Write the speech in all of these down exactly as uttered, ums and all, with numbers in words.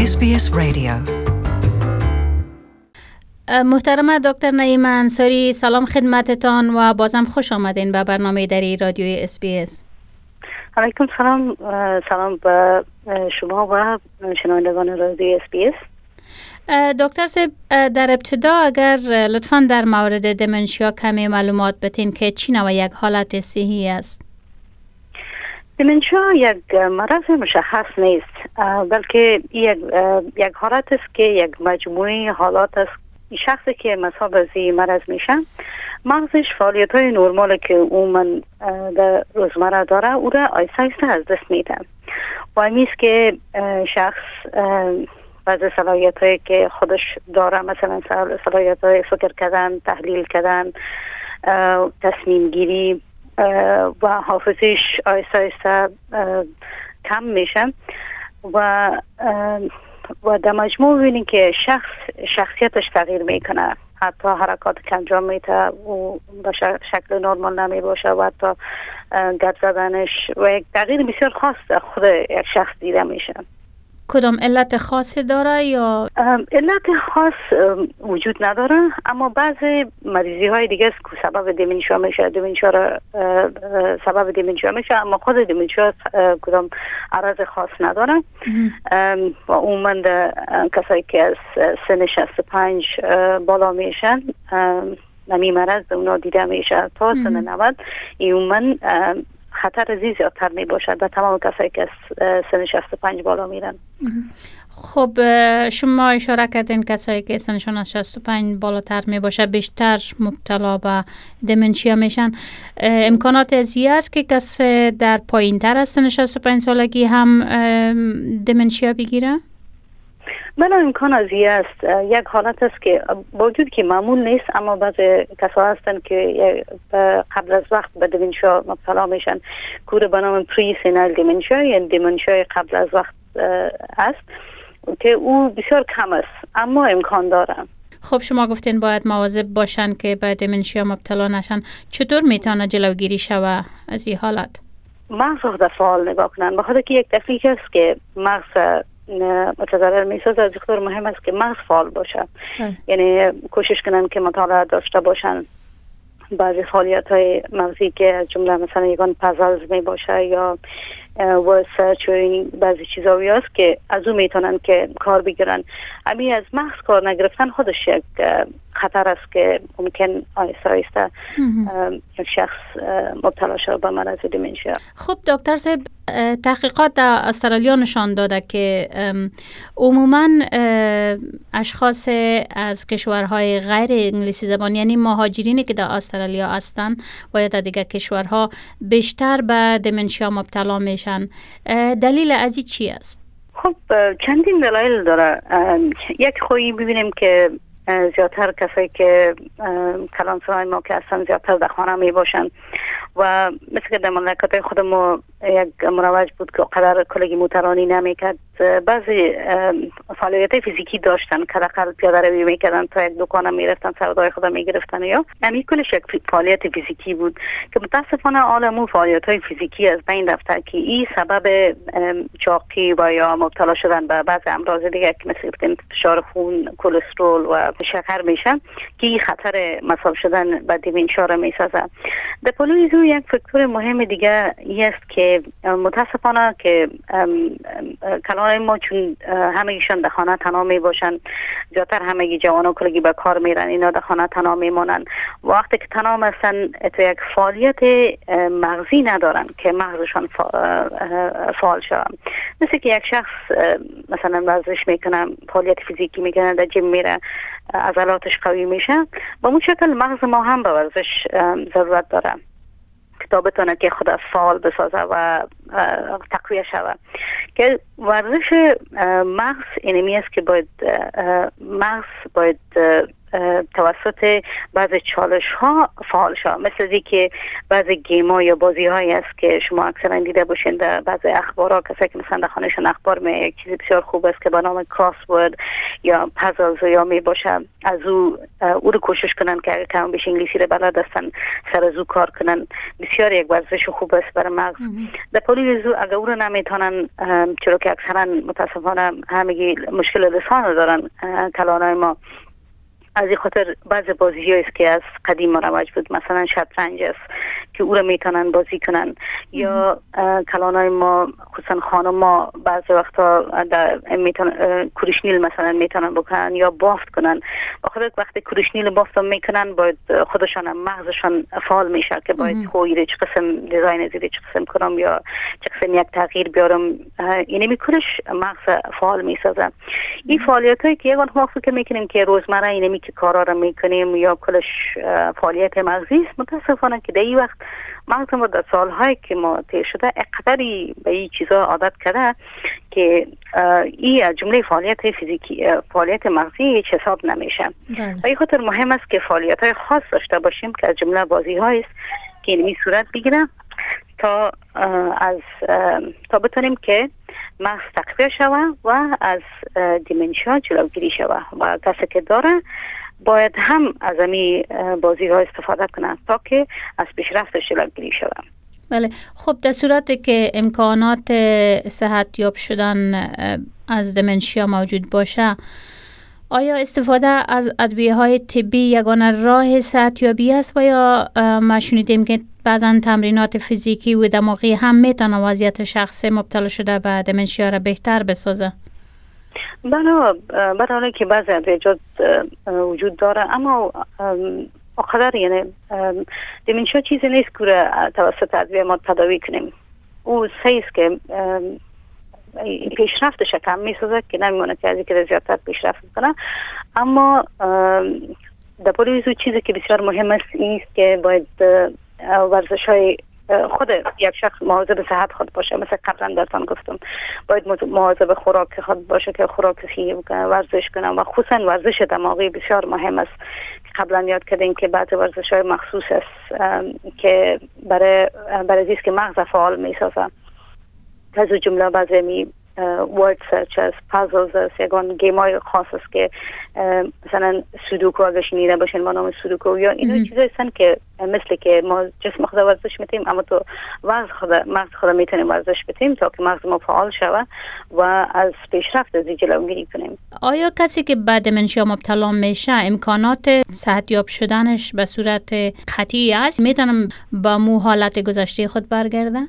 اس بی اس رادیو. محترم دکتر نعیم انصاری، سلام خدمتتان و بازم خوش آمدین به برنامه دری رادیوی اس بی اس. علیکم سلام. سلام به شما و شنوندگان رادیوی اس بی اس. دکتر صاحب، در ابتدا اگر لطفاً در مورد دمنشیا کمی معلومات بتین که چی نوع یک حالت صحی است؟ دمنشیا یک مرض مشخص نیست، بلکه یک یک حالت است که یک مجموعه حالات است. شخصی که مصاب از این مرض میشه، مغزش فعالیت های نرمال که عموما در روزمره داره او را آیسته آیسته از دست میده و امیست که شخص بعضی صلاحیت هایی که خودش داره، مثلا صلاحیت های فکر کردن، تحلیل کردن، تصمیم گیری و حافظش آیسته آیسته کم میشه و و در مجموع ببینیم که شخص شخصیتش تغییر میکنه، حتی حرکات که انجام میده و به شکل نرمال نمی باشه و حتی گپ زدنش و یک تغییر بسیار خاص در خود یک شخص دیده میشه. کدام علت خاصی داره یا علت خاص وجود نداره، اما بعضی مریضی های دیگه است که سبب دمنشیا میشه. دمنشیا را سبب دمنشیا میشه، اما خود دمنشیا کدام عرض خاص نداره و عموما کسایی که از سن شصت و پنج بالا میشن نمی مرض به اونا دیده میشه. تا سن نود عموما خطر ازی زیادتر می باشد و تمام کسایی که از سن شصت و پنج بالا میرن. خب شما اشاره کردین کسایی که سنشون از شصت و پنج بالاتر می باشه بیشتر مبتلا به دمنشیا میشن. امکانات ازی است که کسی در پایین تر از سن شصت و پنج سالگی هم دمنشیا بگیره؟ بله، امکان ازی است. یک حالت است که با وجود که معمول نیست، اما بعضی کسا هستن که قبل از وقت به دمنشیا مبتلا میشن، کور به نام پری سینال دمنشیا، یعنی دمنشیا قبل از وقت است که او بسیار کم است اما امکان داره. خب شما گفتین باید مواظب باشن که به دمنشیا مبتلا نشن. چطور میتونه جلوگیری شود از این حالت؟ مغز خود فعال نگاه کنن، بخاطر که یک تفریق است که مغز متضرر میسازه. از اختیار مهم است که مغز فعال باشه، یعنی کوشش کنن که مطالعه داشته باشن. بعضی فعالیت های مغزی که جمله مثلا یگان پازلز می باشه یا ورد سرچ و این بعضی چیزایی است که از اون میتونن که کار بگیرن. امی از مغز کار نگرفتن خودش یک خطر است که ممکن آیسته آیسته یک شخص مبتلا شده به مرض دمنشیا. خب دکتر صاحب، تحقیقات در استرالیا نشان داده که عموماً اشخاص از کشورهای غیر انگلیسی زبان، یعنی مهاجرینی که در استرالیا هستن و یا در دیگر کشورها، بیشتر به دمنشیا مبتلا میشن. دلیل ازی چی است؟ خب چندین دلایل داره. یک خویی ببینیم که زیادتر کسایی که کلانسرای ما که هستن زیادتر در خانه می باشن و مثل که در مملکت خود ما یک مروج بود که قدر کلگی موترانی نمی کرد. بعضی فعالیت فیزیکی داشتن که دقل پیاده روی می کردن، تا یک دکان می رفتن سودای خود می گرفتن، یا همین کلش یک فعالیت فیزیکی بود که متاسفانه عالمو فعالیت های فیزیکی از بین رفته که این سبب چاقی و یا مبتلا شدن به بعضی امراض دیگه که مثل فشار خون، کلسترول و شکر میشن که این خطر مصاب شدن به دمنشیا را میسازه. در پلوی زو یک فاکتور مهم دیگه است که متاسفانه که کلان ما چون همگیشان در خانه تنها می باشن، زیادتر همگی جوانا کلگی به کار میرن، اینا در خانه تنها میمونن. وقتی که تنها هستن تو یک فعالیت مغزی ندارن که مغزشان فعال شود. مثل که یک شخص مثلا ورزش میکنه، فعالیت فیزیکی میکنه، در جیم میره، عضلاتش قوی میشه، با اون شکل مغز ما هم به ورزش ضرورت داره تا بتونه که خود فعال بسازه و تقویه شوه. که ورزش مغز اینمی است که باید مغز باید توسط بعض چالش ها فعال شود، مثل از که بعض گیم ها یا بازی هایی است که شما اکثرا دیده باشین در بعض اخبار ها، کسایی که مثلا در خانهشون اخبار می یک چیز بسیار خوب است که به نام کراس یا پازلز یا می باشه، از او او رو کوشش کنن که کم بیش انگلیسی رو بلد هستن سر از او کار کنن. بسیار یک ورزش خوب است برای مغز. در پولی زو اگر او رو نمیتونن، چرا که اکثرا متاسفانه همگی مشکل لسان رو دارن کلانای ما، از این خاطر بعض بازی است که از قدیم مروج بود، مثلا شطرنج است که او را میتونن بازی کنن، یا کلانای ما خصوصا خانم ما بعضی وقتا میتونن کورشنیل مثلا میتونن بکنن یا بافت کنن. آخر وقتی کورشنیل بافت میکنن باید خودشان مغزشان فعال میشه که باید خویره چه قسم دیزاین زیده چه قسم کنم یا چه قسم یک تغییر بیارم، اینه میکنش مغز فعال میسازه. این فعالیت هایی که یکان ما فکر میکنیم که روزمره اینه می که کارا رو میکنیم یا کلش فعالیت مغزی است، متاسفانه که در این وقت مغز ما در سالهایی که ما طی شده اقدری به این چیزا عادت کرده که این جمله فعالیت فیزیکی فعالیت مغزی هیچ حساب نمیشه. و این خاطر مهم است که فعالیت های خاص داشته باشیم که از جمله بازی هایی است که این صورت بگیره تا از تا بتونیم که مغز تقویت شوه و از دیمنشیا جلوگیری شوه و کسی که داره باید هم از امی بازی ها استفاده کنه تا که از پیشرفتش جلوگیری شوه. بله، خب در صورتی که امکانات صحت یاب شدن از دیمنشیا موجود باشه، آیا استفاده از ادویه های طبی یگانه راه صحت یابی است و یا ما شنیدیم که بعضا تمرینات فیزیکی و دماغی هم میتونه وضعیت شخص مبتلا شده به دیمنشیا را بهتر بسازه؟ بله، برای که بعضی ادویجات وجود داره، اما آخر یعنی دیمنشیا چیزی نیست که توسط ادویه ما تداوی کنیم. او سیست که پیشرفتش کم میسازه که نمیمونه که از اینکه زیادتر پیشرفت کنه. اما در پولیزو چیزی که بسیار مهم است این است که باید ورزش های خود یک شخص مواظب صحت خود باشه. مثل قبلا درتان گفتم باید مواظب خوراک خود باشه که خوراک صحیح بکنه، ورزش کنه و خصوصا ورزش دماغی بسیار مهم است. قبلا یاد کردیم که بعضی ورزش های مخصوص است که برای برای زیست که مغز فعال میسازه. از جمله بعضی می ورد سرچ است، پازلز است، یگان گیم های خاص است که مثلا سودوکو اگر شنیده باشین با نام سودوکو، یا اینا چیزایی هستن که مثل که ما جسم خود ورزش میتیم اما تو مغز خود مغز خود میتونیم ورزش بتیم تا که مغز ما فعال شوه و از پیشرفت از جلوگیری کنیم. آیا کسی که به دیمنشیا مبتلا میشه امکانات صحتیاب شدنش به صورت قطعی است؟ میتونم با مو حالت گذشته خود برگرده؟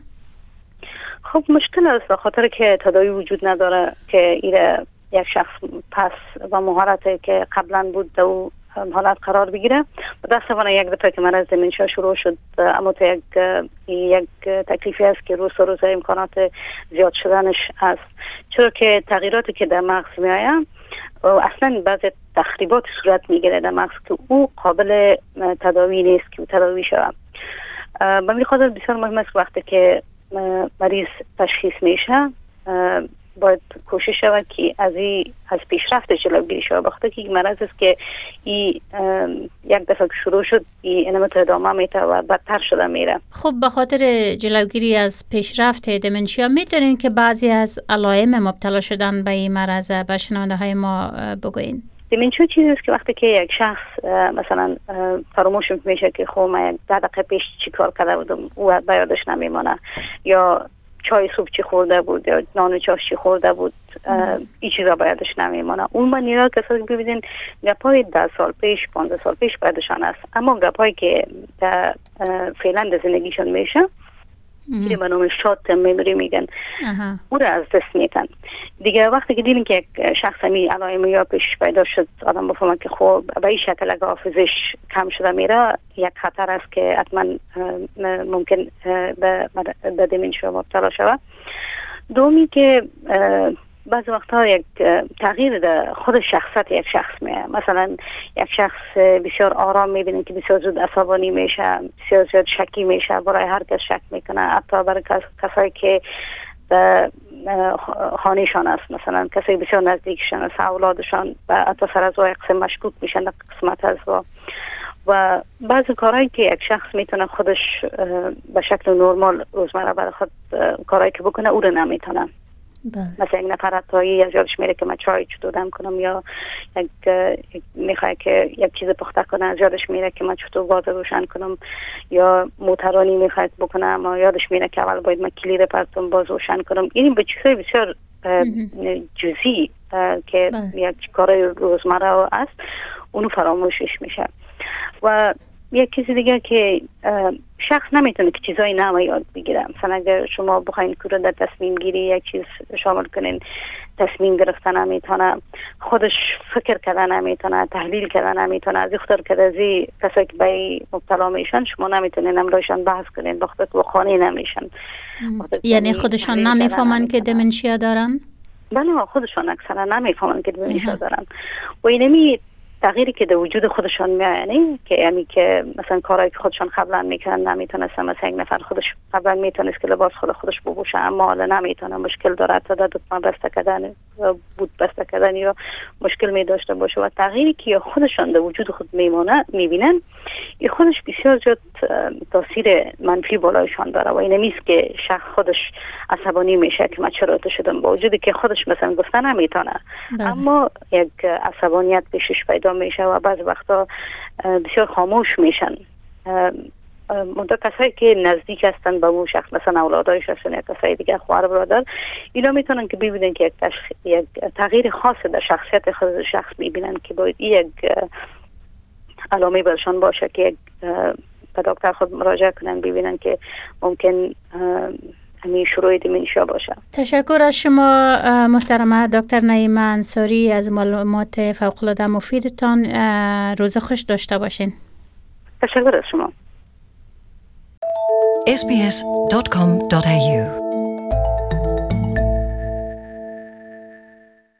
خب مشکل است، به خاطر که تداوی وجود نداره که ایره یک شخص پس و مهارتی که قبلا بود دو حالت قرار بگیره. متاسفانه یک دفعه که مرض دیمنشیا شروع شد، اما تو یک یک تکلیفی است که روز روز امکانات زیاد شدنش است، چرا که تغییراتی که در مغز میآید اصلا بعض تخریبات صورت میگیره در مغز که او قابل تداوی نیست که تداوی شود. به همین خاطر بسیار مهم است وقتی که مریض تشخیص میشه باید کوشش شود که از این از پیشرفت جلوگیری شود، بخاطر که مرض است که این یک دفعه شروع شد این انمت ادامه میده و بدتر شده میره. خب به خاطر جلوگیری از پیشرفت دیمنشیا میتونین که بعضی از علائم مبتلا شدن به این مرض به شنونده های ما بگوین؟ دیمنشیا چیزی است که وقتی که یک شخص مثلا فراموش میشه که خب من ده دقیقه پیش چی کار کرده بودم و به یادش نمیمونه، یا چای صبح چی خورده بود یا نان چاش چی خورده بود، این چیزا به یادش نمیمونه. اون من نیرا کسایی که ببینین گپای ده سال پیش پانزده سال پیش بعدشان است، اما گپایی که فعلا در زندگیشون میشه که به نام شات میموری میگن او را از دست میتن دیگه. وقتی که دیدین که یک شخص می علائم یا پیش پیدا شد، آدم بفهمه که خب به این شکل اگه حافظش کم شده میره یک خطر است که حتما ممکن به به دیمنشیا مبتلا شود. دومی که بعضی وقتها یک تغییر در خود شخصیت یک شخص میه، مثلا یک شخص بسیار آرام میبینید که بسیار زود عصبانی میشه، بسیار زیاد شکی میشه، برای هر کس شک میکنه، حتی برای کس، کسایی که خانهشان است، مثلا کسی بسیار نزدیکشان است، اولادشان و حتی سر از وای قسم مشکوک میشن در قسمت از و و بعضی کارهایی که یک شخص میتونه خودش به شکل نرمال روزمره برای خود کارهایی که بکنه او رو نمیتونه. مثلا یک نفر حتی از یادش میره که من چای چطور کنم، یا یک میخواه که یک چیز پخته کنه از یادش میره که من چطور گاز روشن کنم، یا موترانی میخواد بکنه اما یادش میره که اول باید من کلید پرتون باز روشن کنم. این به چیزای بسیار جزئی که یک کار روزمره است اونو فراموشش میشه. و یک چیز دیگه که شخص نمیتونه که چیزای نو یاد بگیره. مثلا اگر شما بخواین که در تصمیم گیری یک چیز شامل کنین، تصمیم گرفتن نمیتونه، خودش فکر کردن نمیتونه، تحلیل کردن نمیتونه، از اختر که از کسایی که به مبتلا میشن شما نمیتونین امرایشان بحث کنین وقتی که خانه نمیشن. یعنی خودشان نمیفهمن که دمنشیا دارن؟ بله خودشان اکثرا نمیفهمن که دمنشیا دارن. و اینمی تغییری که در وجود خودشان میایه که یعنی که مثلا کارهایی که خودشان قبلا میکنن نمیتونستن، مثلا یک نفر خودش قبلا میتونست که لباس خود خودش بپوشه اما حالا نمیتونه، مشکل داره تا در دکمه بسته کردن بود بسته کردن یا مشکل می داشته باشه. و تغییری که خودشان در وجود خود میمونه میبینن این خودش بسیار زیاد تاثیر منفی بالایشان داره. و این نیست که شخص خودش عصبانی میشه که من چرا تو شدم، با وجودی که خودش مثلا گفتن نمیتونه اما یک عصبانیت پیشش پیدا میشه و بعض وقتا بسیار خاموش میشن. منطقه کسایی که نزدیک هستن به اون شخص، مثلا اولادایش هستن یا کسایی دیگه خواهر برادر، اینا میتونن که ببینن که یک, تشخ... یک تغییر خاص در شخصیت خود شخص میبینن که باید یک علامه برشان باشه که یک به دکتر خود مراجعه کنن ببینن که ممکن همین شروع دیمنشیا باشه. تشکر از شما محترمه دکتر نعیمه انصاری از معلومات فوق‌العاده مفیدتان. روز خوش داشته باشین. تشکر از شما. اس بی اس دات کام دات ای یو